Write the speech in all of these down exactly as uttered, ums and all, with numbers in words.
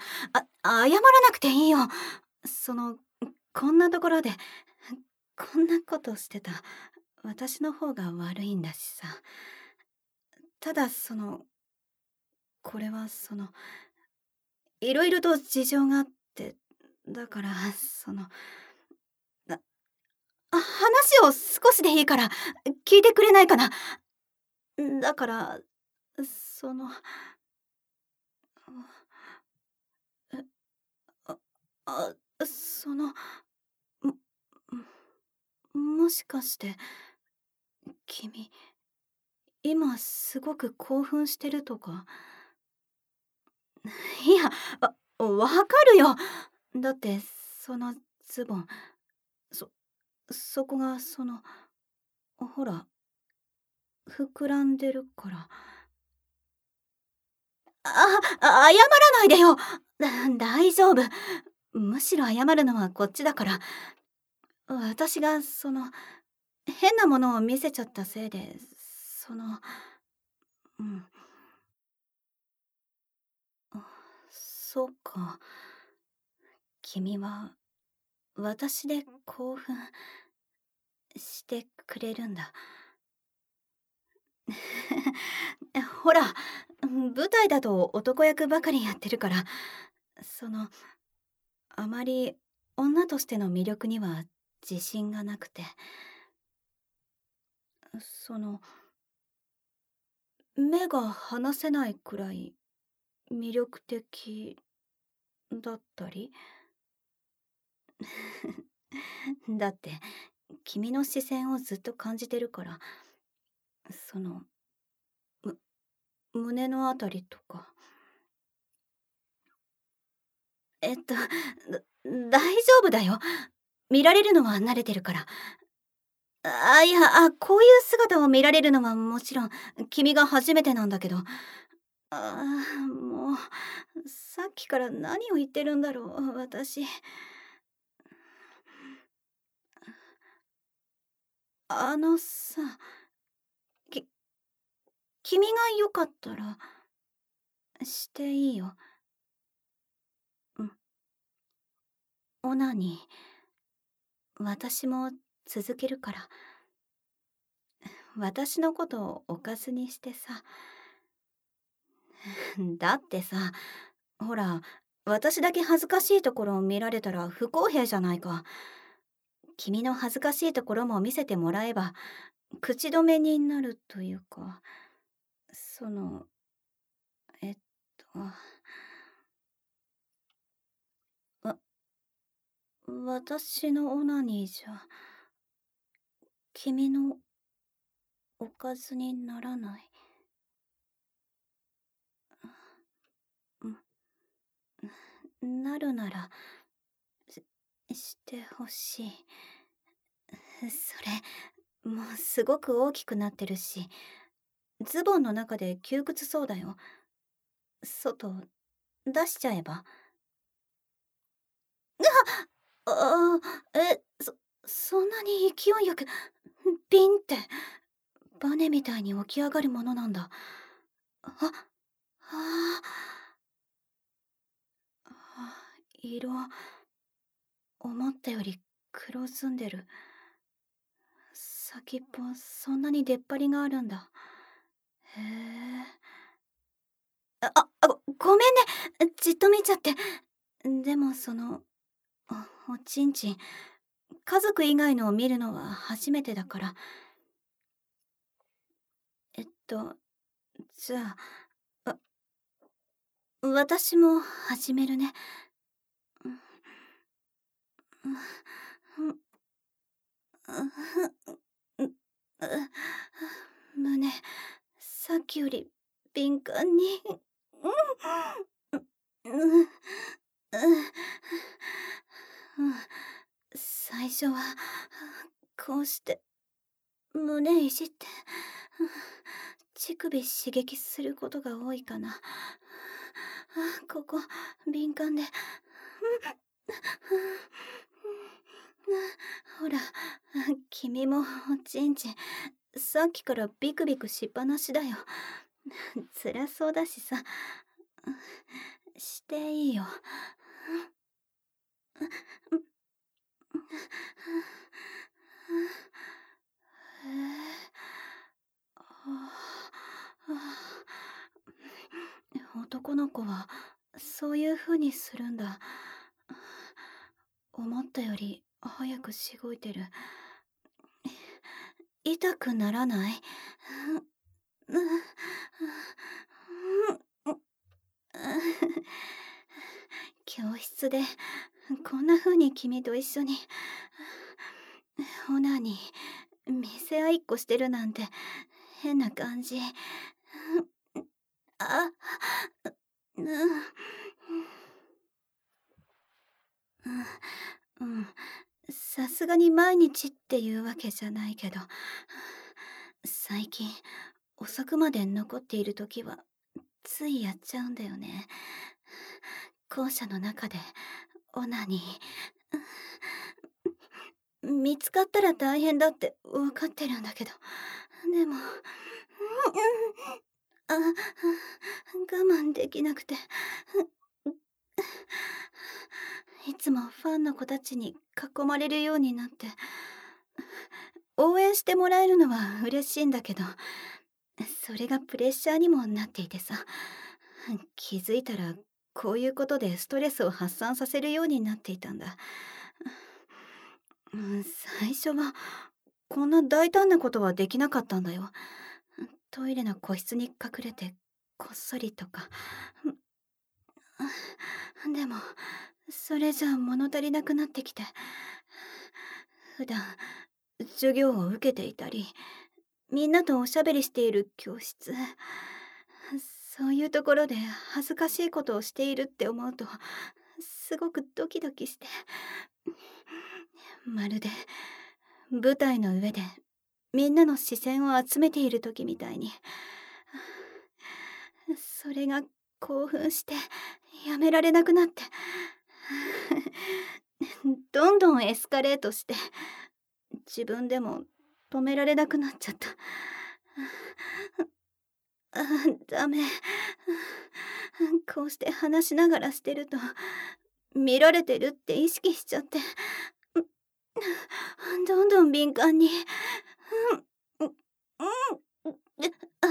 あ、謝らなくていいよ。その、こんなところで、こんなことしてた私の方が悪いんだしさ。ただその、これはその、いろいろと事情があって、だから、その、なあ、話を少しでいいから聞いてくれないかな。だから、その、え、あ、あ、その、ももしかして、君、今すごく興奮してるとか？いや、わ、わかるよ。だって、そのズボン、そ、そこがその、ほら、膨らんでるから。あ、謝らないでよ。だ大丈夫。むしろ謝るのはこっちだから。私がその、変なものを見せちゃったせいで、その、うん。あ、そうか。君は私で興奮してくれるんだ。ほら、舞台だと男役ばかりやってるから、その、あまり女としての魅力には自信がなくて、その、目が離せないくらい魅力的だったり。だって、君の視線をずっと感じてるから、その、む、胸のあたりとか。えっと、だ大丈夫だよ。見られるのは慣れてるから。あ、いや、あ、こういう姿を見られるのはもちろん、君が初めてなんだけど。ああ、もう、さっきから何を言ってるんだろう、私。あのさ、き、君がよかったら、していいよ。うん。オナニー、私も続けるから。私のことをおかずにしてさ。だってさ、ほら、私だけ恥ずかしいところを見られたら不公平じゃないか。君の恥ずかしいところも見せてもらえば、口止めになるというか、その、えっと、わ、私のオナニーじゃ、君のおかずにならない。うん、なるなら、し、してほしい。それ、もうすごく大きくなってるし、ズボンの中で窮屈そうだよ。外、出しちゃえば。ああ、え、そ、そんなに勢いよく、ビンって、バネみたいに起き上がるものなんだ。あ、ああ、色、思ったより黒ずんでる。先っぽ、そんなに出っ張りがあるんだ。へえ。あ、あ、あご、ごめんね。じっと見ちゃって。でもその、お、おちんちん、家族以外のを見るのは初めてだから。えっと、じゃあ、わ、私も始めるね。胸、さっきより敏感に。最初はこうして胸いじって乳首刺激することが多いかな。ここ敏感で。ほら、君もおちんちんさっきからビクビクしっぱなしだよ。辛そうだしさ。 していいよ。へえ。男の子はそういう風にするんだ。思ったより早くしごいてる。痛くならない？教室でこんな風に君と一緒にオナに見せ合いっこしてるなんて変な感じ。あ、うん、うん、さすがに毎日っていうわけじゃないけど、最近遅くまで残っている時はついやっちゃうんだよね。校舎の中でオナに見つかったら大変だって分かってるんだけど、でも、あ、我慢できなくて、いつもファンの子たちに囲まれるようになって、応援してもらえるのは嬉しいんだけど、それがプレッシャーにもなっていてさ、気づいたらこういうことでストレスを発散させるようになっていたんだ。うん、最初はこんな大胆なことはできなかったんだよ。トイレの個室に隠れてこっそりとか。でもそれじゃ物足りなくなってきて、普段授業を受けていたりみんなとおしゃべりしている教室、そういうところで恥ずかしいことをしているって思うとすごくドキドキして、まるで舞台の上でみんなの視線を集めている時みたいに、それが興奮してやめられなくなって、どんどんエスカレートして自分でも止められなくなっちゃった。あ、ダメ。こうして話しながらしてると見られてるって意識しちゃって、どんどん敏感に。うん、うん、あ、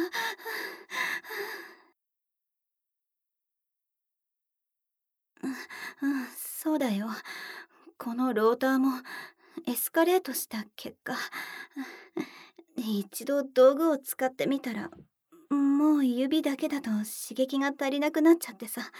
うん、そうだよ。このローターもエスカレートした結果、一度道具を使ってみたらもう指だけだと刺激が足りなくなっちゃってさ、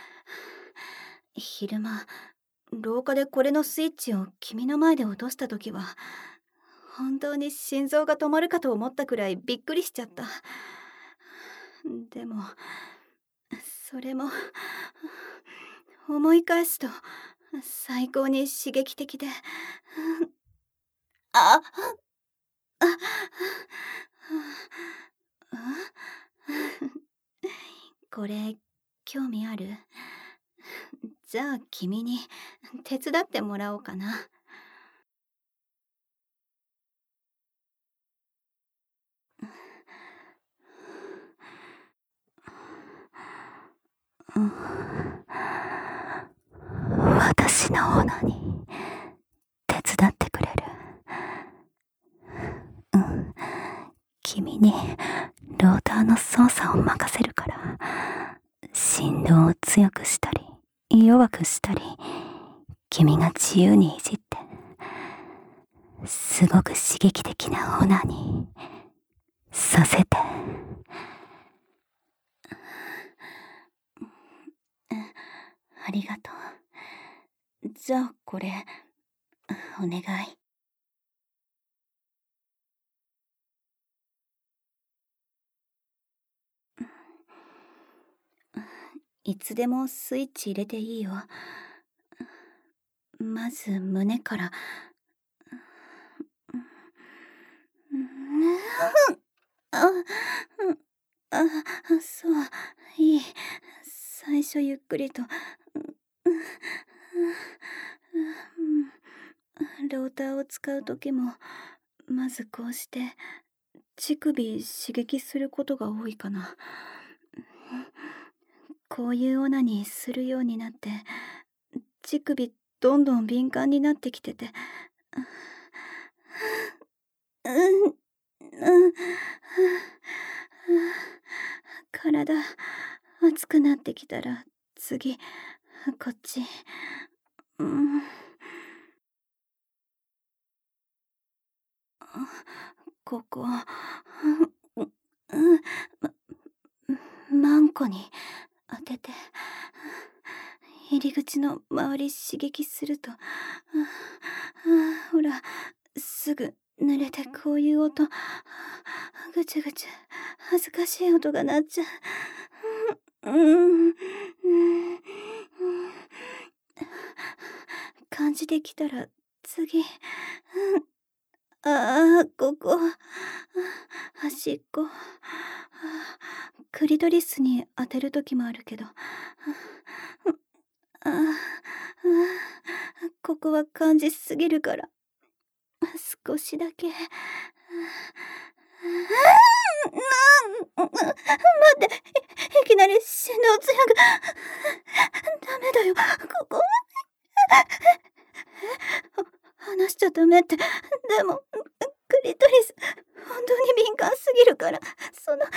昼間廊下でこれのスイッチを君の前で落とした時は本当に心臓が止まるかと思ったくらいびっくりしちゃった。でもそれも思い返すと最高に刺激的で、ああ、これ興味ある？じゃあ君に手伝ってもらおうかな。うん、私のオナに手伝ってくれる？うん、君にローターの操作を任せるから、振動を強くしたり弱くしたり君が自由にいじって、すごく刺激的なオナにさせて。ありがとう。じゃあこれお願い。いつでもスイッチ入れていいよ。まず胸から。あ、あ、そう、いい。最初ゆっくりと。ローターを使う時もまずこうして乳首刺激することが多いかな。 こういうオナニーするようになって、乳首どんどん敏感になってきてて、うん、うん、体熱くなってきたら次こっち、うん、ここ、うん、うん、ま、マンコに当てて、入り口の周り刺激すると、ああ、ほら、すぐ濡れてこういう音、ぐちゅぐちゅ恥ずかしい音が鳴っちゃう。うん、うん、感じてきたら次、うん、ああ、ここ、端っこ、クリトリスに当てる時もあるけど、ああ、ここは感じすぎるから、少しだけ。待って、いきなり振動強く、ダメだよ、ここ。話しちゃダメって。でも、クリトリス、本当に敏感すぎるから、その、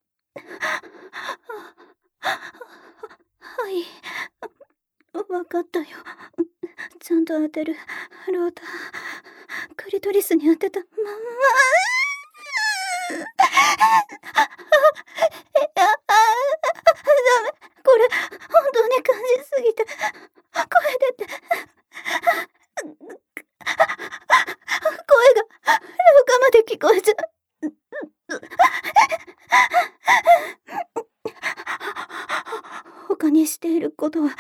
はい、わかったよ。ちゃんと当てる。ローター、クリトリスに当てたまんま。ダメ、これ本当に感じすぎて声出て、声が廊下まで聞こえちゃう。他にしていることは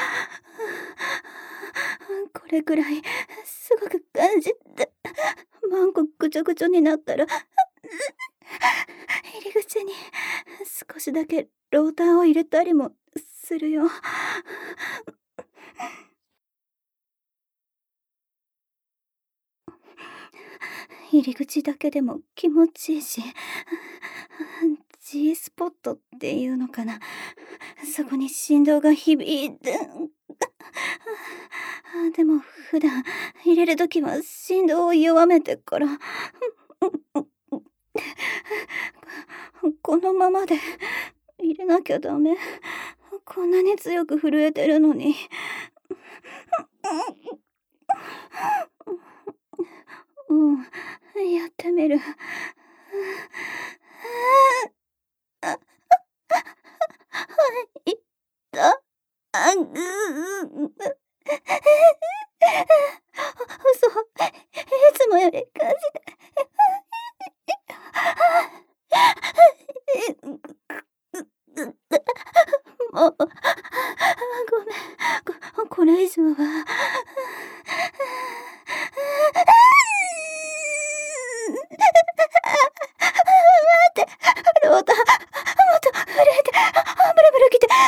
これくらいすごく感じて、マンコぐちょぐちょになったら入り口に少しだけローターを入れたりもするよ。入り口だけでも気持ちいいし、 G スポットっていうのかな、そこに振動が響いて、でも普段入れるときは振動を弱めてから、このままで入れなきゃダメ。こんなに強く震えてるのに。うん、やってみる。あ、はい、いった。あ、ぐう。嘘、いつもより感じて。もう、ごめん、こ、これ以上は。待って、ローター、もっと震えて、ブルブルきて。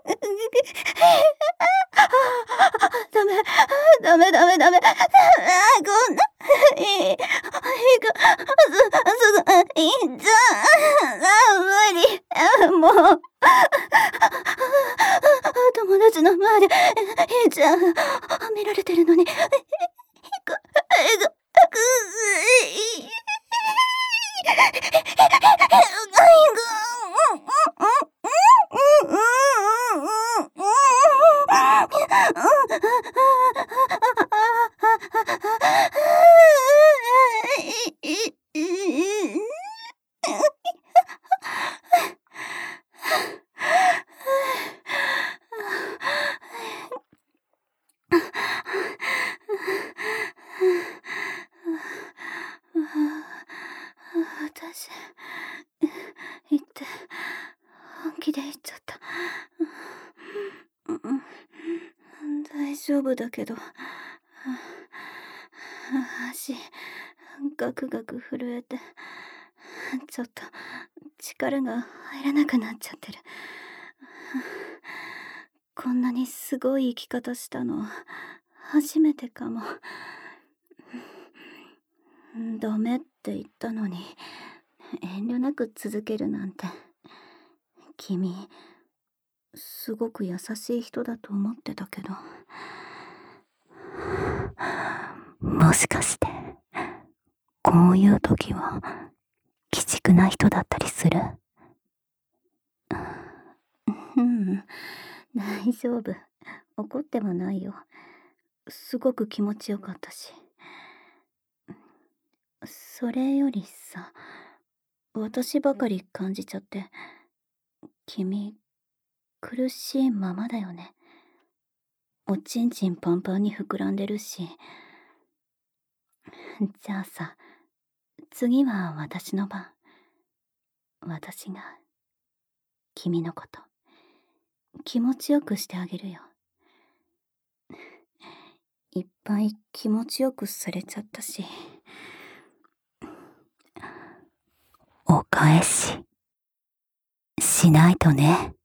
ダメ、ダメダメダメ。こんな、いい、いいか、す、すぐ、いいんじゃ、無理、もう。友達の前で、いいじゃん、見られてるのに、く、く、い、私、言って、本気で言っちゃった。大丈夫だけど、足、ガクガク震えて、ちょっと力が入らなくなっちゃってる。こんなにすごい生き方したの初めてかも。ダメって言ったのに遠慮なく続けるなんて、君すごく優しい人だと思ってたけど。 もしかして、こういう時は、鬼畜な人だったりする？ うん、大丈夫。怒ってはないよ。すごく気持ちよかったし。それよりさ、私ばかり感じちゃって。君、苦しいままだよね。おちんちんパンパンに膨らんでるし。じゃあさ、次は私の番。私が、君のこと、気持ちよくしてあげるよ。いっぱい気持ちよくされちゃったし。 お返し、しないとね。